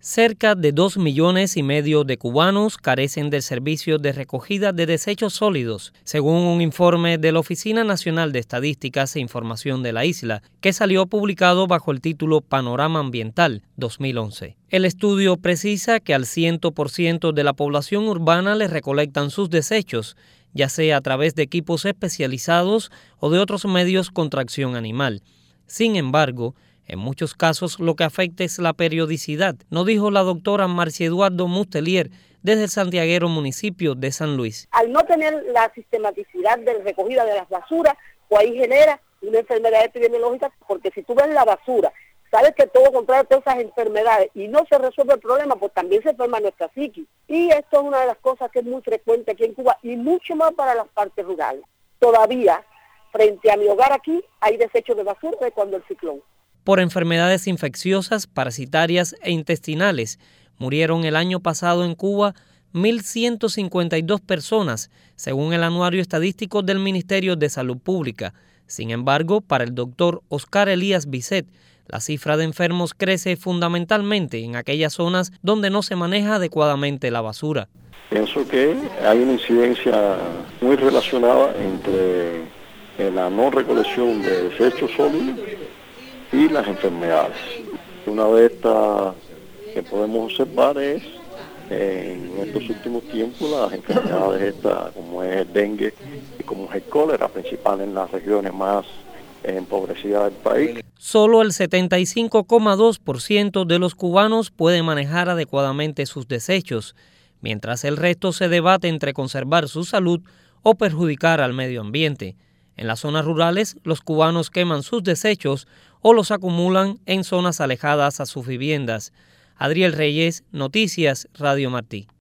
Cerca de 2,5 millones de cubanos carecen del servicio de recogida de desechos sólidos, según un informe de la Oficina Nacional de Estadísticas e Información de la isla, que salió publicado bajo el título Panorama Ambiental 2011. El estudio precisa que al 100% de la población urbana les recolectan sus desechos, ya sea a través de equipos especializados o de otros medios con tracción animal. Sin embargo, en muchos casos lo que afecta es la periodicidad, nos dijo la doctora Marcia Eduardo Mustelier desde el santiaguero municipio de San Luis. Al no tener la sistematicidad de la recogida de las basuras, pues ahí genera una enfermedad epidemiológica, porque si tú ves la basura, sabes que todo contrae todas esas enfermedades y no se resuelve el problema, pues también se enferma nuestra psiquis. Y esto es una de las cosas que es muy frecuente aquí en Cuba y mucho más para las partes rurales. Todavía, frente a mi hogar aquí, hay desechos de basura de cuando el ciclón. Por enfermedades infecciosas, parasitarias e intestinales, murieron el año pasado en Cuba 1.152 personas, según el anuario estadístico del Ministerio de Salud Pública. Sin embargo, para el doctor Oscar Elías Bisset, la cifra de enfermos crece fundamentalmente en aquellas zonas donde no se maneja adecuadamente la basura. Pienso que hay una incidencia muy relacionada entre la no recolección de desechos sólidos y las enfermedades. Una de estas que podemos observar es en estos últimos tiempos las enfermedades estas, como es el dengue y como es el cólera, principal en las regiones más empobrecidas del país. Solo el 75,2% de los cubanos puede manejar adecuadamente sus desechos, mientras el resto se debate entre conservar su salud o perjudicar al medio ambiente. En las zonas rurales, los cubanos queman sus desechos o los acumulan en zonas alejadas a sus viviendas. Adriel Reyes, Noticias Radio Martí.